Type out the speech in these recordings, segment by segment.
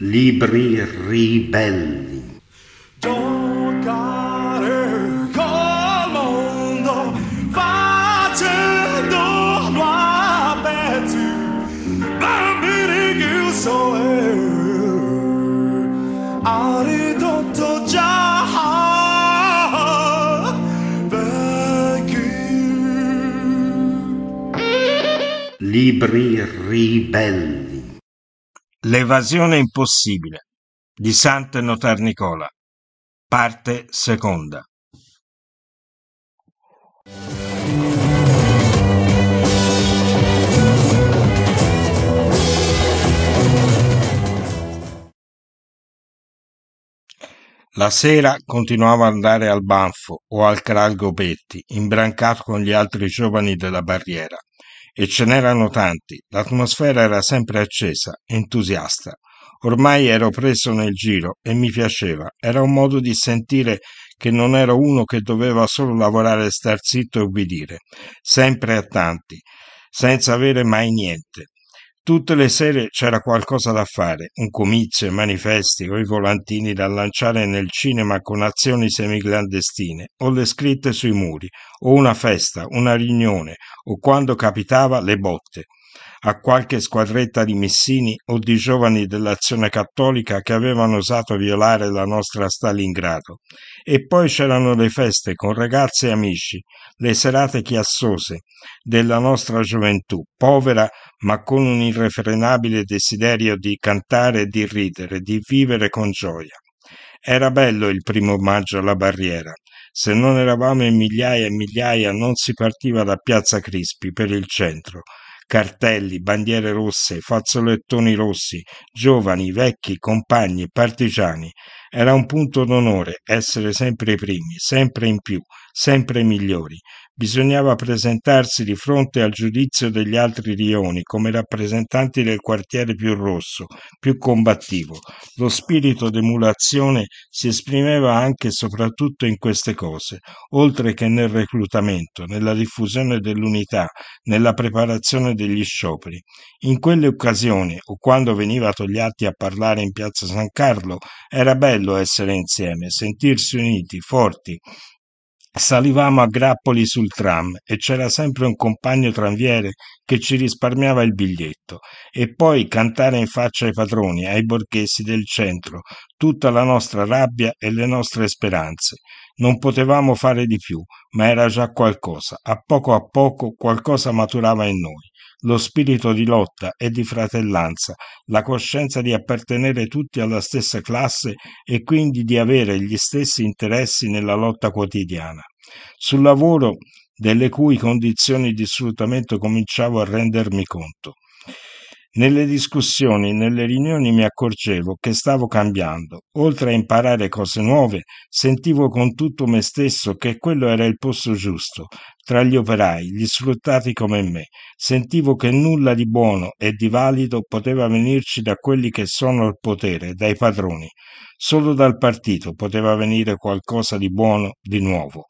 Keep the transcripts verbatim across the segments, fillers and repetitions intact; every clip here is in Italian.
Libri ribelli. Giocare col mondo facendolo a pezzi, bambini chiusi ha ridotto già vecchi. Libri ribelli. L'evasione impossibile di Sant'Notar Nicola, parte seconda. La sera continuavo ad andare al Banfo o al Canal Gobetti, imbrancato con gli altri giovani della barriera. E ce n'erano tanti, l'atmosfera era sempre accesa, entusiasta. Ormai ero preso nel giro e mi piaceva, era un modo di sentire che non ero uno che doveva solo lavorare e star zitto e ubbidire, sempre a tanti, senza avere mai niente. Tutte le sere c'era qualcosa da fare, un comizio, manifesti o i volantini da lanciare nel cinema con azioni semiclandestine, o le scritte sui muri, o una festa, una riunione, o quando capitava le botte a qualche squadretta di missini o di giovani dell'Azione Cattolica che avevano osato violare la nostra Stalingrado. E poi c'erano le feste con ragazzi e amici, le serate chiassose della nostra gioventù, povera ma con un irrefrenabile desiderio di cantare e di ridere, di vivere con gioia. Era bello il primo maggio alla barriera. Se non eravamo in migliaia e migliaia non si partiva da Piazza Crispi per il centro. Cartelli, bandiere rosse, fazzolettoni rossi, giovani, vecchi, compagni, partigiani. Era un punto d'onore essere sempre i primi, sempre in più, sempre migliori. Bisognava presentarsi di fronte al giudizio degli altri rioni come rappresentanti del quartiere più rosso, più combattivo. Lo spirito d'emulazione si esprimeva anche e soprattutto in queste cose, oltre che nel reclutamento, nella diffusione dell'unità, nella preparazione degli scioperi. In quelle occasioni, o quando veniva Togliatti a parlare in piazza San Carlo, era bello essere insieme, sentirsi uniti, forti. Salivamo a grappoli sul tram e c'era sempre un compagno tranviere che ci risparmiava il biglietto, e poi cantare in faccia ai padroni, ai borghesi del centro, tutta la nostra rabbia e le nostre speranze. Non potevamo fare di più, ma era già qualcosa. A poco a poco qualcosa maturava in noi. Lo spirito di lotta e di fratellanza, la coscienza di appartenere tutti alla stessa classe e quindi di avere gli stessi interessi nella lotta quotidiana. Sul lavoro, delle cui condizioni di sfruttamento cominciavo a rendermi conto. Nelle discussioni, nelle riunioni mi accorgevo che stavo cambiando. Oltre a imparare cose nuove, sentivo con tutto me stesso che quello era il posto giusto, tra gli operai, gli sfruttati come me. Sentivo che nulla di buono e di valido poteva venirci da quelli che sono al potere, dai padroni. Solo dal partito poteva venire qualcosa di buono, di nuovo.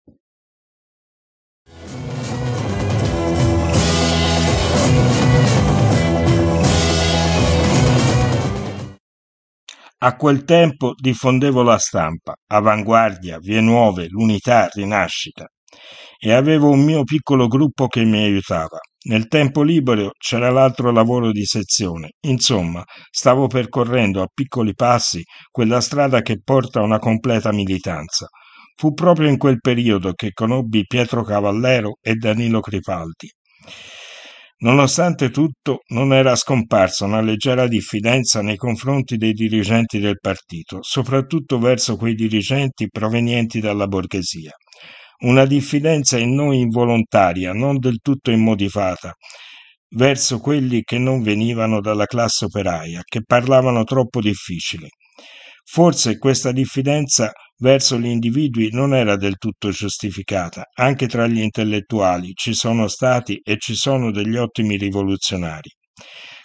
A quel tempo diffondevo la stampa, Avanguardia, Vie Nuove, l'Unità, Rinascita, e avevo un mio piccolo gruppo che mi aiutava. Nel tempo libero c'era l'altro lavoro di sezione. Insomma, stavo percorrendo a piccoli passi quella strada che porta a una completa militanza. Fu proprio in quel periodo che conobbi Pietro Cavallero e Danilo Cripaldi. Nonostante tutto, non era scomparsa una leggera diffidenza nei confronti dei dirigenti del partito, soprattutto verso quei dirigenti provenienti dalla borghesia. Una diffidenza in noi involontaria, non del tutto immotivata, verso quelli che non venivano dalla classe operaia, che parlavano troppo difficile. Forse questa diffidenza verso gli individui non era del tutto giustificata. Anche tra gli intellettuali ci sono stati e ci sono degli ottimi rivoluzionari.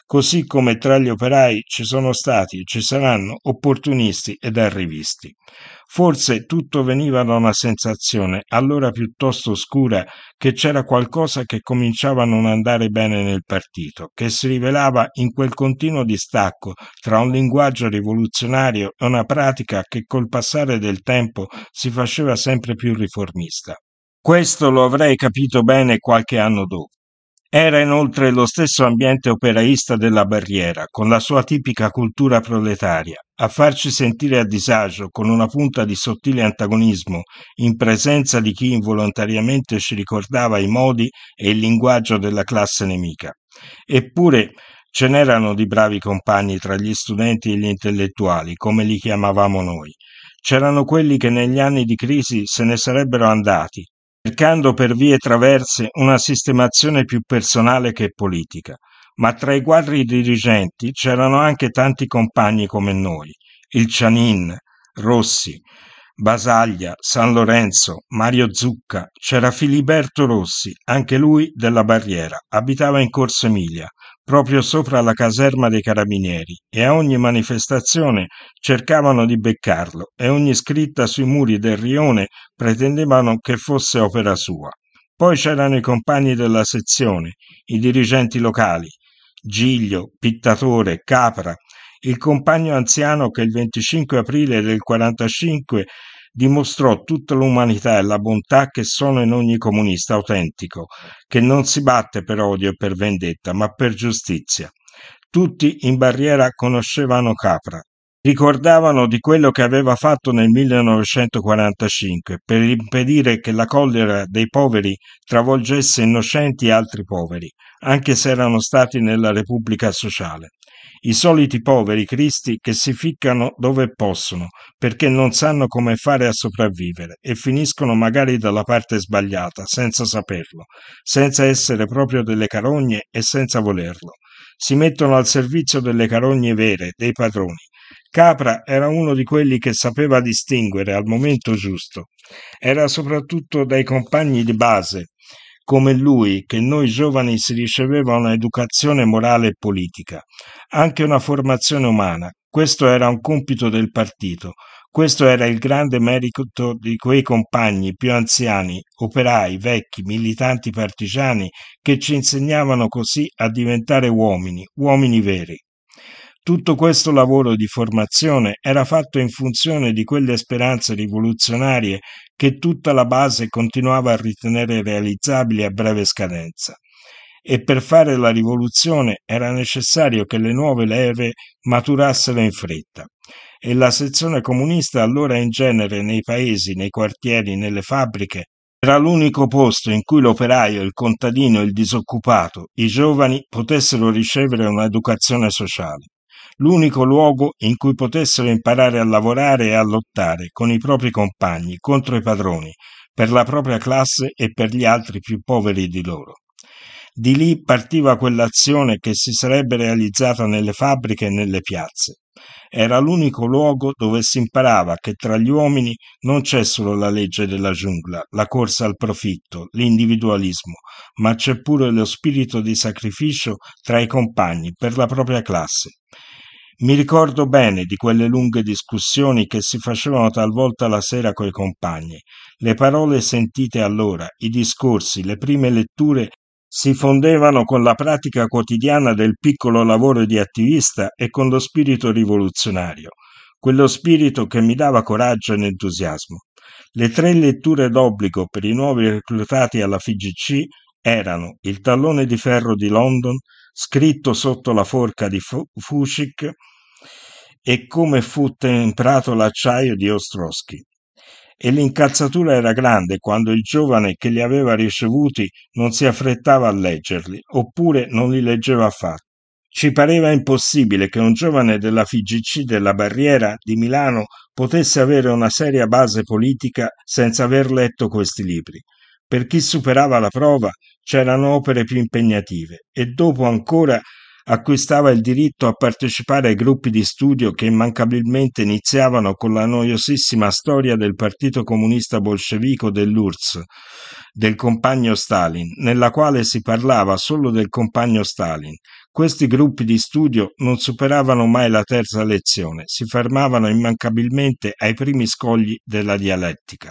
così come tra gli operai ci sono stati e ci saranno opportunisti ed arrivisti. Forse tutto veniva da una sensazione, allora piuttosto oscura, che c'era qualcosa che cominciava a non andare bene nel partito, che si rivelava in quel continuo distacco tra un linguaggio rivoluzionario e una pratica che col passare del tempo si faceva sempre più riformista. Questo lo avrei capito bene qualche anno dopo. Era inoltre lo stesso ambiente operaista della Barriera, con la sua tipica cultura proletaria, a farci sentire a disagio con una punta di sottile antagonismo in presenza di chi involontariamente ci ricordava i modi e il linguaggio della classe nemica. Eppure ce n'erano di bravi compagni tra gli studenti e gli intellettuali, come li chiamavamo noi. C'erano quelli che negli anni di crisi se ne sarebbero andati, cercando per vie traverse una sistemazione più personale che politica, ma tra i quadri dirigenti c'erano anche tanti compagni come noi, il Cianin, Rossi, Basaglia, San Lorenzo, Mario Zucca, c'era Filiberto Rossi, anche lui della Barriera, abitava in Corso Emilia, proprio sopra la caserma dei Carabinieri, e a ogni manifestazione cercavano di beccarlo e ogni scritta sui muri del rione pretendevano che fosse opera sua. Poi c'erano i compagni della sezione, i dirigenti locali, Giglio, Pittatore, Capra, il compagno anziano che il venticinque aprile del quarantacinque dimostrò tutta l'umanità e la bontà che sono in ogni comunista autentico, che non si batte per odio e per vendetta, ma per giustizia. Tutti in Barriera conoscevano Capra, ricordavano di quello che aveva fatto nel millenovecentoquarantacinque per impedire che la collera dei poveri travolgesse innocenti e altri poveri, anche se erano stati nella Repubblica Sociale. I soliti poveri cristi che si ficcano dove possono, perché non sanno come fare a sopravvivere e finiscono magari dalla parte sbagliata, senza saperlo, senza essere proprio delle carogne e senza volerlo. Si mettono al servizio delle carogne vere, dei padroni. Capra era uno di quelli che sapeva distinguere al momento giusto. Era soprattutto dai compagni di base, come lui, che noi giovani si riceveva una educazione morale e politica, anche una formazione umana. Questo era un compito del partito. Questo era il grande merito di quei compagni più anziani, operai, vecchi, militanti partigiani, che ci insegnavano così a diventare uomini, uomini veri. Tutto questo lavoro di formazione era fatto in funzione di quelle speranze rivoluzionarie che tutta la base continuava a ritenere realizzabili a breve scadenza. E per fare la rivoluzione era necessario che le nuove leve maturassero in fretta. E la sezione comunista allora in genere nei paesi, nei quartieri, nelle fabbriche era l'unico posto in cui l'operaio, il contadino, il disoccupato, i giovani potessero ricevere un'educazione sociale. L'unico luogo in cui potessero imparare a lavorare e a lottare con i propri compagni contro i padroni, per la propria classe e per gli altri più poveri di loro. Di lì partiva quell'azione che si sarebbe realizzata nelle fabbriche e nelle piazze. Era l'unico luogo dove si imparava che tra gli uomini non c'è solo la legge della giungla, la corsa al profitto, l'individualismo, ma c'è pure lo spirito di sacrificio tra i compagni per la propria classe. Mi ricordo bene di quelle lunghe discussioni che si facevano talvolta la sera coi compagni. Le parole sentite allora, i discorsi, le prime letture si fondevano con la pratica quotidiana del piccolo lavoro di attivista e con lo spirito rivoluzionario, quello spirito che mi dava coraggio ed entusiasmo. Le tre letture d'obbligo per i nuovi reclutati alla F I G C erano Il tallone di ferro di London, scritto sotto la forca di Fušík, e Come fu temprato l'acciaio di Ostrowski. E l'incazzatura era grande quando il giovane che li aveva ricevuti non si affrettava a leggerli, oppure non li leggeva affatto. Ci pareva impossibile che un giovane della F I G C della Barriera di Milano potesse avere una seria base politica senza aver letto questi libri. Per chi superava la prova c'erano opere più impegnative e dopo ancora acquistava il diritto a partecipare ai gruppi di studio che immancabilmente iniziavano con la noiosissima storia del Partito Comunista Bolscevico dell'U R S S, del compagno Stalin, nella quale si parlava solo del compagno Stalin, Questi gruppi di studio non superavano mai la terza lezione, si fermavano immancabilmente ai primi scogli della dialettica.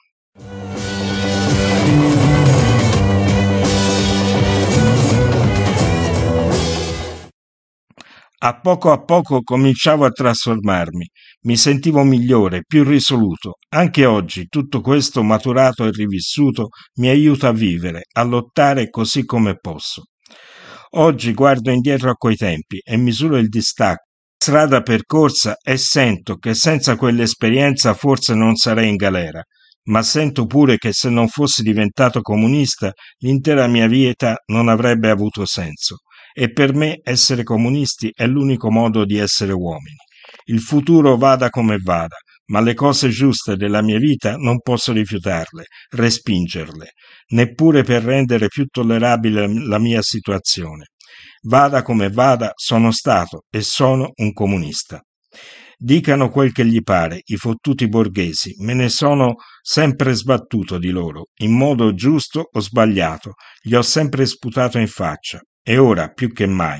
A poco a poco cominciavo a trasformarmi, mi sentivo migliore, più risoluto. Anche oggi tutto questo maturato e rivissuto mi aiuta a vivere, a lottare così come posso. Oggi guardo indietro a quei tempi e misuro il distacco, strada percorsa e sento che senza quell'esperienza forse non sarei in galera, ma sento pure che se non fossi diventato comunista l'intera mia vita non avrebbe avuto senso. E per me essere comunisti è l'unico modo di essere uomini. Il futuro vada come vada, ma le cose giuste della mia vita non posso rifiutarle, respingerle, neppure per rendere più tollerabile la mia situazione. Vada come vada, sono stato e sono un comunista. Dicano quel che gli pare, i fottuti borghesi, me ne sono sempre sbattuto di loro, in modo giusto o sbagliato, gli ho sempre sputato in faccia. E ora più che mai.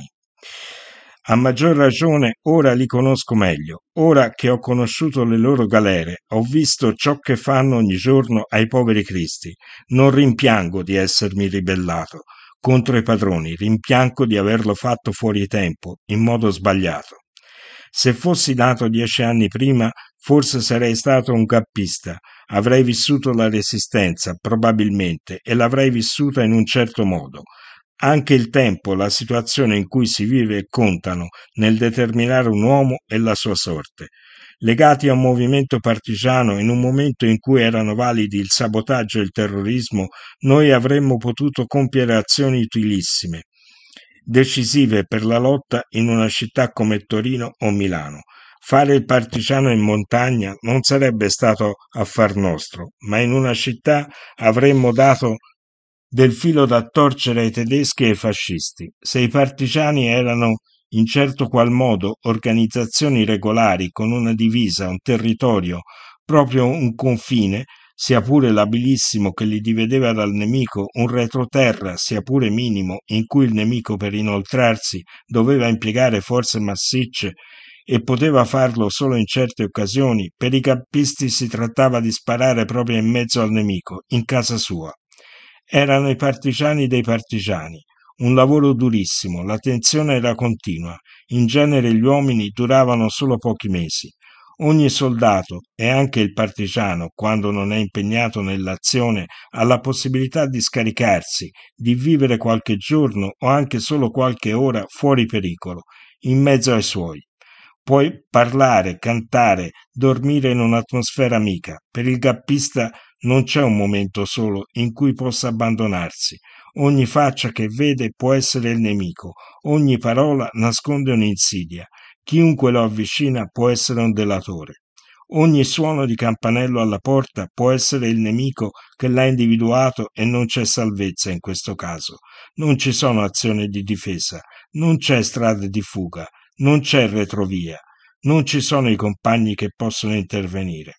A maggior ragione ora li conosco meglio, ora che ho conosciuto le loro galere, ho visto ciò che fanno ogni giorno ai poveri cristi. Non rimpiango di essermi ribellato contro i padroni, rimpiango di averlo fatto fuori tempo, in modo sbagliato. Se fossi nato dieci anni prima, forse sarei stato un cappista, avrei vissuto la resistenza, probabilmente, e l'avrei vissuta in un certo modo. Anche il tempo, la situazione in cui si vive contano nel determinare un uomo e la sua sorte. Legati a un movimento partigiano in un momento in cui erano validi il sabotaggio e il terrorismo, noi avremmo potuto compiere azioni utilissime, decisive per la lotta in una città come Torino o Milano. Fare il partigiano in montagna non sarebbe stato affar nostro, ma in una città avremmo dato del filo da torcere ai tedeschi e ai fascisti. Se i partigiani erano in certo qual modo organizzazioni regolari con una divisa, un territorio, proprio un confine, sia pure labilissimo che li divideva dal nemico, un retroterra, sia pure minimo, in cui il nemico per inoltrarsi doveva impiegare forze massicce e poteva farlo solo in certe occasioni, per i cappisti si trattava di sparare proprio in mezzo al nemico, in casa sua. Erano i partigiani dei partigiani, un lavoro durissimo, la tensione era continua, in genere gli uomini duravano solo pochi mesi. Ogni soldato, e anche il partigiano, quando non è impegnato nell'azione, ha la possibilità di scaricarsi, di vivere qualche giorno o anche solo qualche ora fuori pericolo, in mezzo ai suoi. Puoi parlare, cantare, dormire in un'atmosfera amica. Per il gappista non c'è un momento solo in cui possa abbandonarsi. Ogni faccia che vede può essere il nemico, ogni parola nasconde un'insidia. Chiunque lo avvicina può essere un delatore. Ogni suono di campanello alla porta può essere il nemico che l'ha individuato e non c'è salvezza in questo caso. Non ci sono azioni di difesa, non c'è strade di fuga, non c'è retrovia, non ci sono i compagni che possono intervenire.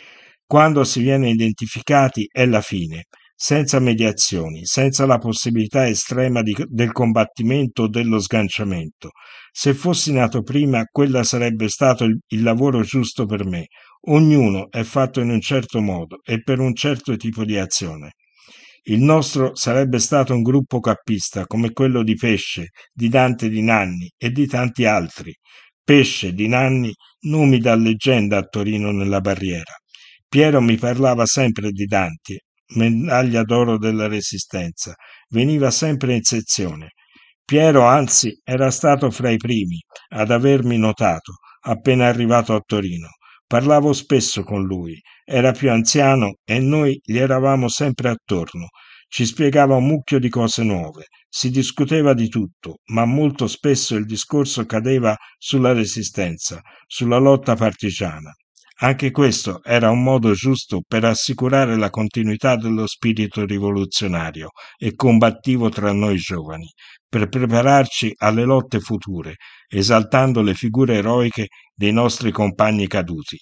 Quando si viene identificati è la fine, senza mediazioni, senza la possibilità estrema di, del combattimento o dello sganciamento. Se fossi nato prima, quella sarebbe stato il, il lavoro giusto per me. Ognuno è fatto in un certo modo e per un certo tipo di azione. Il nostro sarebbe stato un gruppo cappista come quello di Pesce, di Dante Di Nanni e di tanti altri. Pesce, Di Nanni, nomi da leggenda a Torino nella Barriera. Piero mi parlava sempre di Dante, medaglia d'oro della Resistenza, veniva sempre in sezione. Piero, anzi, era stato fra i primi ad avermi notato, appena arrivato a Torino. Parlavo spesso con lui, era più anziano e noi gli eravamo sempre attorno. Ci spiegava un mucchio di cose nuove, si discuteva di tutto, ma molto spesso il discorso cadeva sulla Resistenza, sulla lotta partigiana. Anche questo era un modo giusto per assicurare la continuità dello spirito rivoluzionario e combattivo tra noi giovani, per prepararci alle lotte future, esaltando le figure eroiche dei nostri compagni caduti.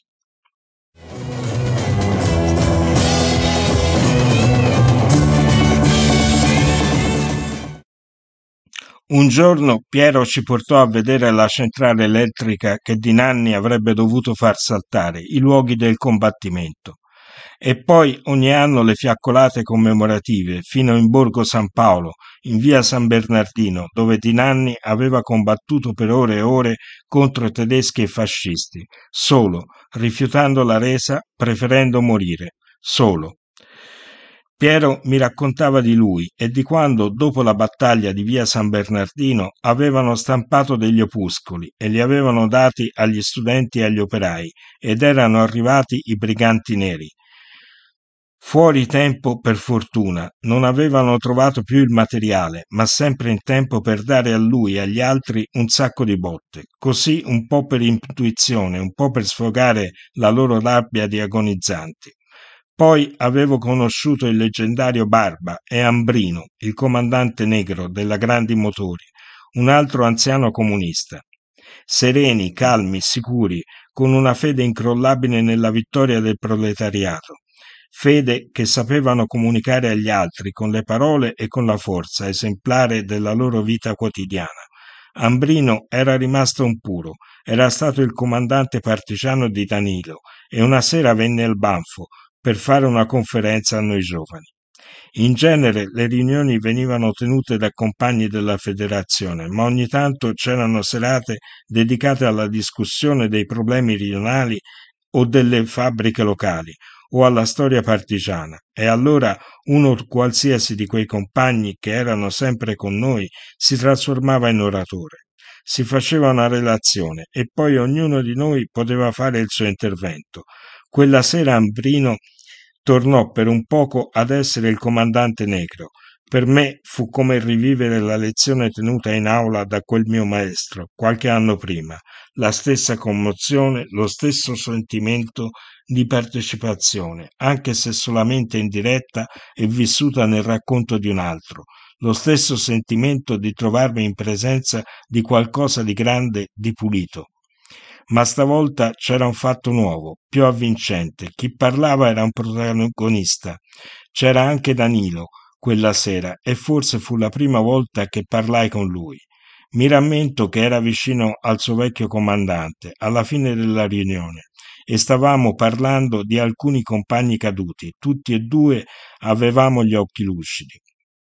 Un giorno Piero ci portò a vedere la centrale elettrica che di Nanni avrebbe dovuto far saltare i luoghi del combattimento. E poi ogni anno le fiaccolate commemorative fino in Borgo San Paolo, in via San Bernardino, dove Di Nanni aveva combattuto per ore e ore contro tedeschi e fascisti, solo, rifiutando la resa, preferendo morire, solo. Piero mi raccontava di lui e di quando, dopo la battaglia di via San Bernardino, avevano stampato degli opuscoli e li avevano dati agli studenti e agli operai ed erano arrivati i briganti neri. Fuori tempo, per fortuna, non avevano trovato più il materiale, ma sempre in tempo per dare a lui e agli altri un sacco di botte, così un po' per intuizione, un po' per sfogare la loro rabbia di agonizzanti. Poi avevo conosciuto il leggendario Barba e Ambrino, il comandante negro della Grandi Motori, un altro anziano comunista. Sereni, calmi, sicuri, con una fede incrollabile nella vittoria del proletariato. Fede che sapevano comunicare agli altri con le parole e con la forza esemplare della loro vita quotidiana. Ambrino era rimasto un puro, era stato il comandante partigiano di Danilo e una sera venne al Banfo per fare una conferenza a noi giovani. In genere le riunioni venivano tenute da compagni della federazione, ma ogni tanto c'erano serate dedicate alla discussione dei problemi rionali o delle fabbriche locali o alla storia partigiana, e allora uno qualsiasi di quei compagni che erano sempre con noi si trasformava in oratore. Si faceva una relazione e poi ognuno di noi poteva fare il suo intervento. Quella sera Ambrino tornò per un poco ad essere il comandante negro. Per me fu come rivivere la lezione tenuta in aula da quel mio maestro qualche anno prima, la stessa commozione, lo stesso sentimento di partecipazione, anche se solamente indiretta e vissuta nel racconto di un altro, lo stesso sentimento di trovarmi in presenza di qualcosa di grande, di pulito. Ma stavolta c'era un fatto nuovo, più avvincente. Chi parlava era un protagonista. C'era anche Danilo quella sera e forse fu la prima volta che parlai con lui. Mi rammento che era vicino al suo vecchio comandante alla fine della riunione e stavamo parlando di alcuni compagni caduti. Tutti e due avevamo gli occhi lucidi.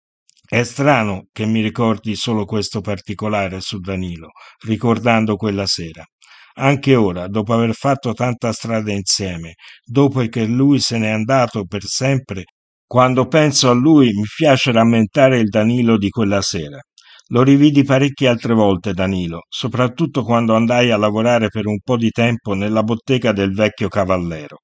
È strano che mi ricordi solo questo particolare su Danilo, ricordando quella sera. Anche ora, dopo aver fatto tanta strada insieme, dopo che lui se n'è andato per sempre, quando penso a lui mi piace rammentare il Danilo di quella sera. Lo rividi parecchie altre volte, Danilo, soprattutto quando andai a lavorare per un po' di tempo nella bottega del vecchio Cavallero.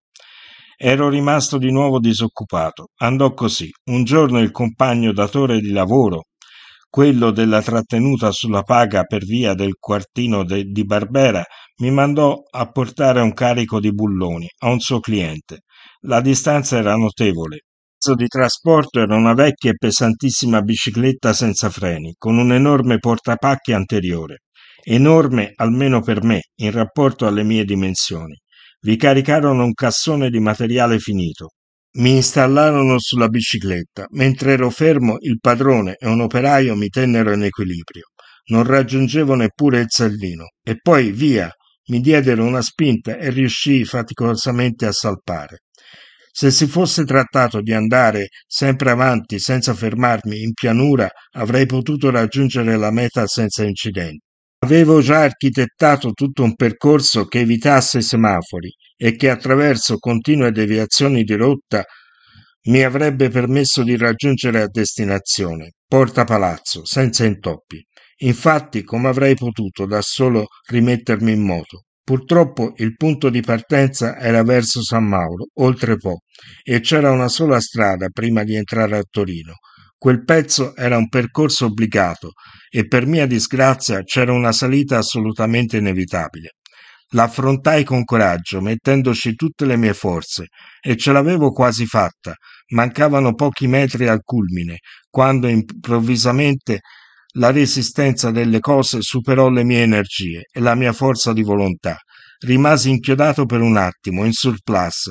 Ero rimasto di nuovo disoccupato. Andò così. Un giorno il compagno datore di lavoro, quello della trattenuta sulla paga per via del quartino de- di Barbera, mi mandò a portare un carico di bulloni a un suo cliente. La distanza era notevole. Il mezzo di trasporto era una vecchia e pesantissima bicicletta senza freni, con un enorme portapacchi anteriore. Enorme almeno per me, in rapporto alle mie dimensioni. Vi caricarono un cassone di materiale finito. Mi installarono sulla bicicletta. Mentre ero fermo, il padrone e un operaio mi tennero in equilibrio. Non raggiungevo neppure il sellino. E poi, via, mi diedero una spinta e riuscii faticosamente a salpare. Se si fosse trattato di andare sempre avanti senza fermarmi in pianura, avrei potuto raggiungere la meta senza incidenti. Avevo già architettato tutto un percorso che evitasse i semafori e che attraverso continue deviazioni di rotta mi avrebbe permesso di raggiungere a destinazione, Porta Palazzo, senza intoppi. Infatti, come avrei potuto da solo rimettermi in moto? Purtroppo il punto di partenza era verso San Mauro, oltre Po, e c'era una sola strada prima di entrare a Torino. Quel pezzo era un percorso obbligato e per mia disgrazia c'era una salita assolutamente inevitabile. L'affrontai con coraggio, mettendoci tutte le mie forze, e ce l'avevo quasi fatta. Mancavano pochi metri al culmine, quando improvvisamente la resistenza delle cose superò le mie energie e la mia forza di volontà. Rimasi inchiodato per un attimo, in surplus,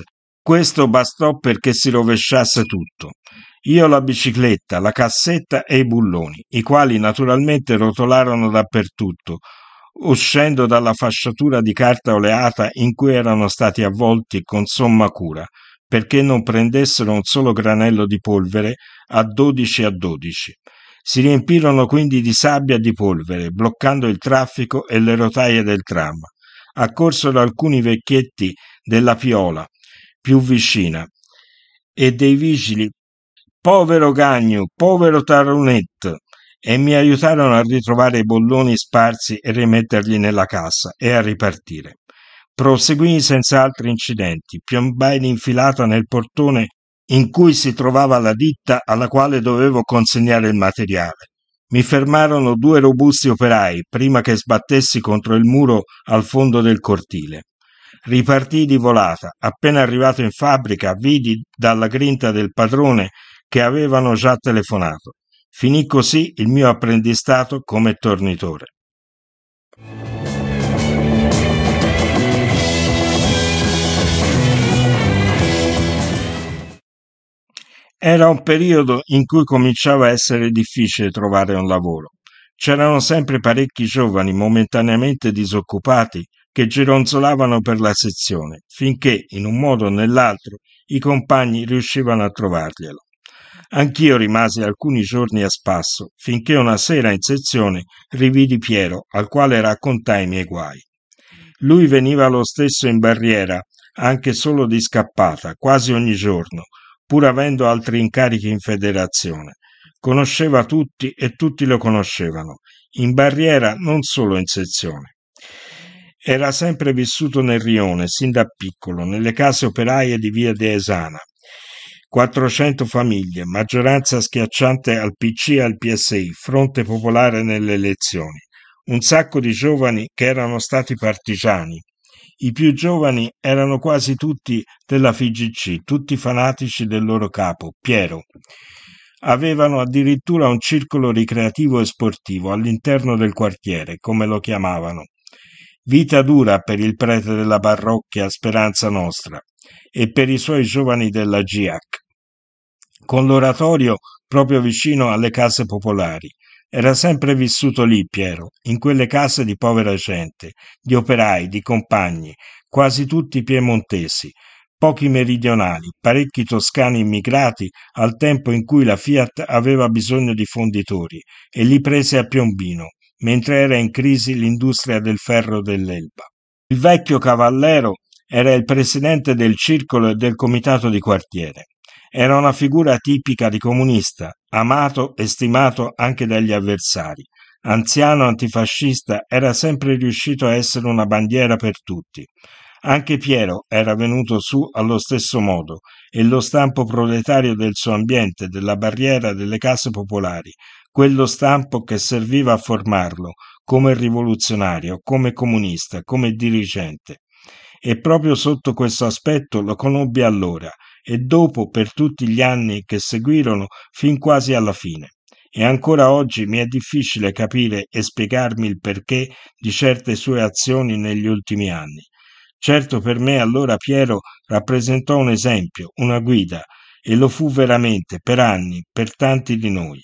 Questo bastò perché si rovesciasse tutto. Io la bicicletta, la cassetta e i bulloni, i quali naturalmente rotolarono dappertutto, uscendo dalla fasciatura di carta oleata in cui erano stati avvolti con somma cura, perché non prendessero un solo granello di polvere a dodici a dodici. Si riempirono quindi di sabbia e di polvere, bloccando il traffico e le rotaie del tram. Accorsero alcuni vecchietti della Piola, più vicina, e dei vigili «Povero Gagno, povero Taronet!» e mi aiutarono a ritrovare i bolloni sparsi e rimetterli nella cassa e a ripartire. Proseguii senza altri incidenti, piombai l'infilata nel portone in cui si trovava la ditta alla quale dovevo consegnare il materiale. Mi fermarono due robusti operai prima che sbattessi contro il muro al fondo del cortile. Ripartii di volata. Appena arrivato in fabbrica, vidi dalla grinta del padrone che avevano già telefonato. Finì così il mio apprendistato come tornitore. Era un periodo in cui cominciava a essere difficile trovare un lavoro. C'erano sempre parecchi giovani momentaneamente disoccupati che gironzolavano per la sezione, finché, in un modo o nell'altro, i compagni riuscivano a trovarglielo. Anch'io rimasi alcuni giorni a spasso, finché una sera in sezione rividi Piero, al quale raccontai i miei guai. Lui veniva lo stesso in barriera, anche solo di scappata, quasi ogni giorno, pur avendo altri incarichi in federazione. Conosceva tutti e tutti lo conoscevano, in barriera non solo in sezione. Era sempre vissuto nel rione, sin da piccolo, nelle case operaie di via de Esana. quattrocento famiglie, maggioranza schiacciante al P C e al P S I, Fronte Popolare nelle elezioni. Un sacco di giovani che erano stati partigiani. I più giovani erano quasi tutti della F I G C, tutti fanatici del loro capo, Piero. Avevano addirittura un circolo ricreativo e sportivo all'interno del quartiere, come lo chiamavano. Vita dura per il prete della parrocchia Speranza Nostra e per i suoi giovani della G I A C, con l'oratorio proprio vicino alle case popolari. Era sempre vissuto lì Piero, in quelle case di povera gente, di operai, di compagni, quasi tutti piemontesi, pochi meridionali, parecchi toscani immigrati al tempo in cui la Fiat aveva bisogno di fonditori e li prese a Piombino, mentre era in crisi l'industria del ferro dell'Elba. Il vecchio cavallero era il presidente del circolo e del comitato di quartiere. Era una figura tipica di comunista, amato e stimato anche dagli avversari. Anziano antifascista, era sempre riuscito a essere una bandiera per tutti. Anche Piero era venuto su allo stesso modo e lo stampo proletario del suo ambiente, della barriera delle case popolari, quello stampo che serviva a formarlo come rivoluzionario, come comunista, come dirigente. E proprio sotto questo aspetto lo conobbi allora e dopo per tutti gli anni che seguirono fin quasi alla fine. E ancora oggi mi è difficile capire e spiegarmi il perché di certe sue azioni negli ultimi anni. Certo, per me allora Piero rappresentò un esempio, una guida, e lo fu veramente per anni, per tanti di noi.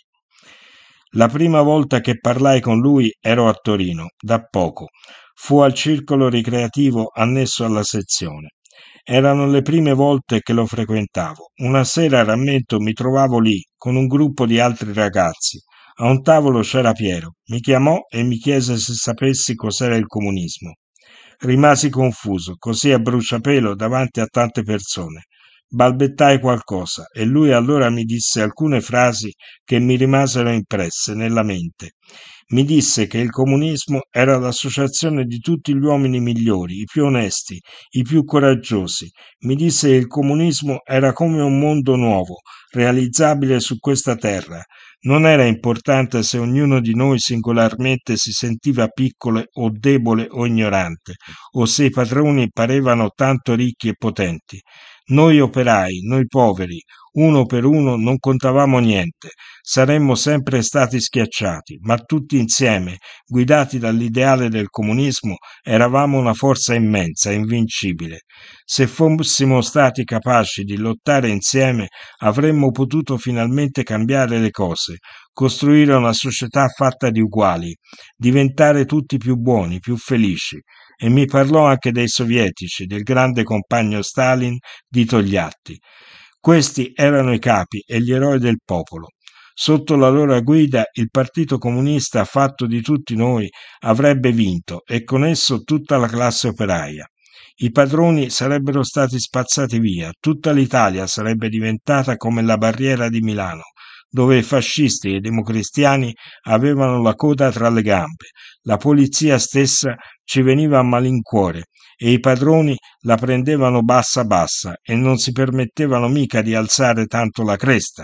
La prima volta che parlai con lui ero a Torino, da poco. Fu al circolo ricreativo annesso alla sezione. Erano le prime volte che lo frequentavo. Una sera, rammento, mi trovavo lì, con un gruppo di altri ragazzi. A un tavolo c'era Piero. Mi chiamò e mi chiese se sapessi cos'era il comunismo. Rimasi confuso, così a bruciapelo davanti a tante persone. Balbettai qualcosa e lui allora mi disse alcune frasi che mi rimasero impresse nella mente. Mi disse che il comunismo era l'associazione di tutti gli uomini migliori, i più onesti, i più coraggiosi. Mi disse che il comunismo era come un mondo nuovo, realizzabile su questa terra. Non era importante se ognuno di noi singolarmente si sentiva piccolo o debole o ignorante, o se i padroni parevano tanto ricchi e potenti. Noi operai, noi poveri, uno per uno non contavamo niente, saremmo sempre stati schiacciati, ma tutti insieme, guidati dall'ideale del comunismo, eravamo una forza immensa, invincibile. Se fossimo stati capaci di lottare insieme, avremmo potuto finalmente cambiare le cose, costruire una società fatta di uguali, diventare tutti più buoni, più felici. E mi parlò anche dei sovietici, del grande compagno Stalin, di Togliatti. Questi erano i capi e gli eroi del popolo. Sotto la loro guida il Partito Comunista, fatto di tutti noi, avrebbe vinto e con esso tutta la classe operaia. I padroni sarebbero stati spazzati via, tutta l'Italia sarebbe diventata come la barriera di Milano, dove i fascisti e i democristiani avevano la coda tra le gambe. La polizia stessa ci veniva a malincuore e i padroni la prendevano bassa bassa e non si permettevano mica di alzare tanto la cresta.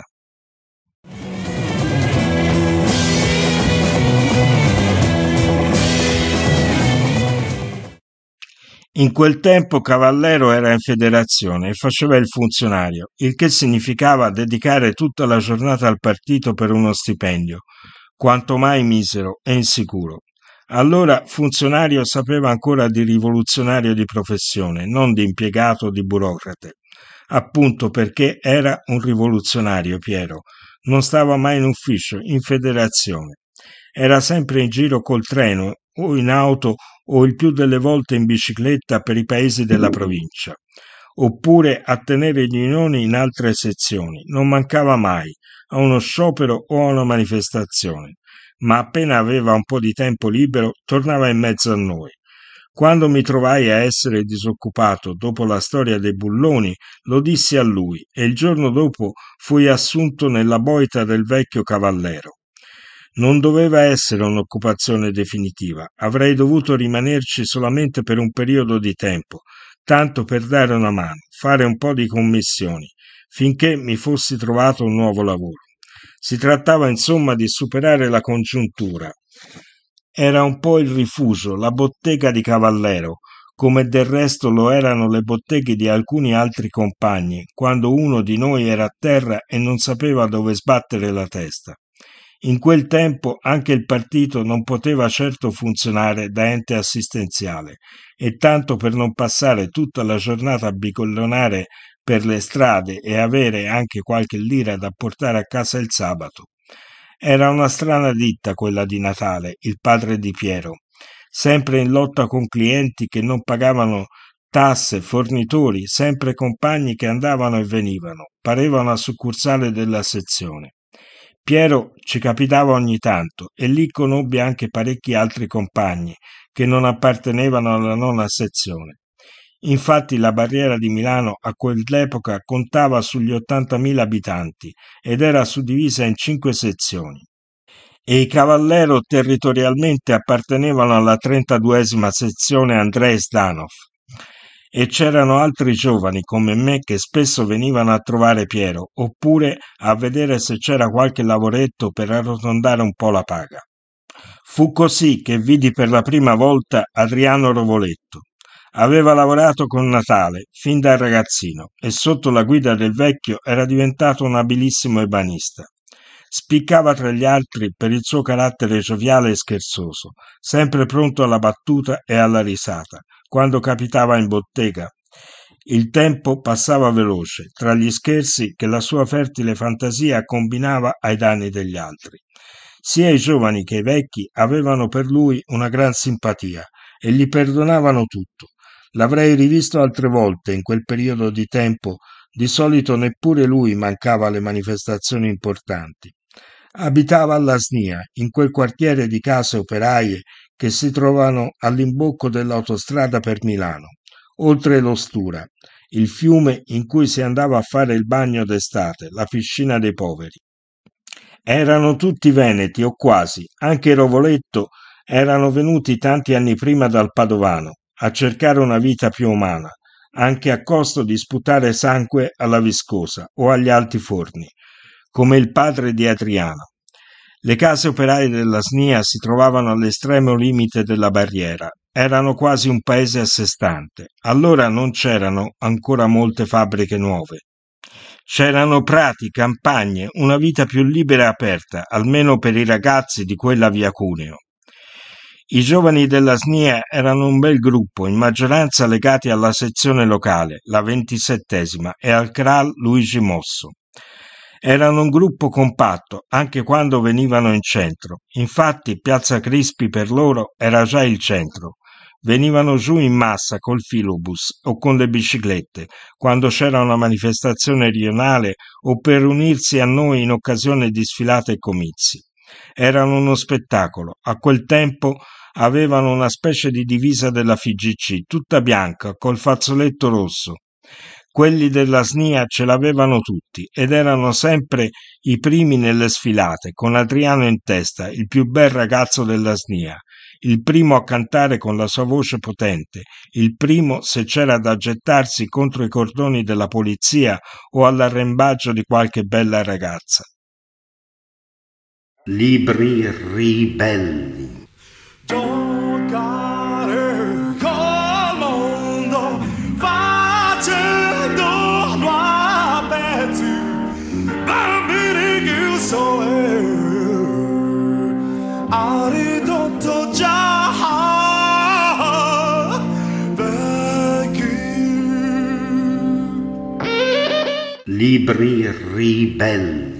In quel tempo Cavallero era in federazione e faceva il funzionario, il che significava dedicare tutta la giornata al partito per uno stipendio, quanto mai misero e insicuro. Allora funzionario sapeva ancora di rivoluzionario di professione, non di impiegato o di burocrate. Appunto perché era un rivoluzionario, Piero. Non stava mai in ufficio, in federazione. Era sempre in giro col treno o in auto o il più delle volte in bicicletta per i paesi della provincia, oppure a tenere riunioni in altre sezioni. Non mancava mai a uno sciopero o a una manifestazione, ma appena aveva un po' di tempo libero tornava in mezzo a noi. Quando mi trovai a essere disoccupato dopo la storia dei bulloni, lo dissi a lui e il giorno dopo fui assunto nella boita del vecchio Cavallero. Non doveva essere un'occupazione definitiva, avrei dovuto rimanerci solamente per un periodo di tempo, tanto per dare una mano, fare un po' di commissioni, finché mi fossi trovato un nuovo lavoro. Si trattava insomma di superare la congiuntura. Era un po' il rifugio, la bottega di Cavallero, come del resto lo erano le botteghe di alcuni altri compagni, quando uno di noi era a terra e non sapeva dove sbattere la testa. In quel tempo anche il partito non poteva certo funzionare da ente assistenziale, e tanto per non passare tutta la giornata a bicollonare per le strade e avere anche qualche lira da portare a casa il sabato. Era una strana ditta quella di Natale, il padre di Piero, sempre in lotta con clienti che non pagavano tasse, fornitori, sempre compagni che andavano e venivano, pareva una succursale della sezione. Piero ci capitava ogni tanto e lì conobbe anche parecchi altri compagni che non appartenevano alla nona sezione. Infatti la barriera di Milano a quell'epoca contava sugli ottantamila abitanti ed era suddivisa in cinque sezioni. E i Cavallero territorialmente appartenevano alla trentaduesima sezione Andrei Zdanov. E c'erano altri giovani come me che spesso venivano a trovare Piero, oppure a vedere se c'era qualche lavoretto per arrotondare un po' la paga. Fu così che vidi per la prima volta Adriano Rovoletto. Aveva lavorato con Natale fin da ragazzino e sotto la guida del vecchio era diventato un abilissimo ebanista. Spiccava tra gli altri per il suo carattere gioviale e scherzoso, sempre pronto alla battuta e alla risata, quando capitava in bottega. Il tempo passava veloce, tra gli scherzi che la sua fertile fantasia combinava ai danni degli altri. Sia i giovani che i vecchi avevano per lui una gran simpatia e gli perdonavano tutto. L'avrei rivisto altre volte in quel periodo di tempo, di solito neppure lui mancava alle manifestazioni importanti. Abitava alla Snia, in quel quartiere di case operaie che si trovano all'imbocco dell'autostrada per Milano, oltre lo Stura, il fiume in cui si andava a fare il bagno d'estate, la piscina dei poveri. Erano tutti veneti, o quasi, anche Rovoletto erano venuti tanti anni prima dal Padovano, a cercare una vita più umana, anche a costo di sputare sangue alla Viscosa o agli altiforni, come il padre di Adriano. Le case operaie della Snia si trovavano all'estremo limite della barriera, erano quasi un paese a sé stante. Allora non c'erano ancora molte fabbriche nuove. C'erano prati, campagne, una vita più libera e aperta, almeno per i ragazzi di quella via Cuneo. I giovani della S N I A erano un bel gruppo, in maggioranza legati alla sezione locale, la ventisettesima, e al C R A L Luigi Mosso. Erano un gruppo compatto, anche quando venivano in centro. Infatti, Piazza Crispi per loro era già il centro. Venivano giù in massa col filobus o con le biciclette, quando c'era una manifestazione rionale o per unirsi a noi in occasione di sfilate e comizi. Erano uno spettacolo. A quel tempo avevano una specie di divisa della F I G C, tutta bianca, col fazzoletto rosso. Quelli della S N I A ce l'avevano tutti ed erano sempre i primi nelle sfilate, con Adriano in testa, il più bel ragazzo della S N I A, il primo a cantare con la sua voce potente, il primo se c'era da gettarsi contro i cordoni della polizia o all'arrembaggio di qualche bella ragazza. Libri ribelli. Giocare col mondo facendo a pezzi bambini chiuso ha ridotto già vecchi. Libri ribelli.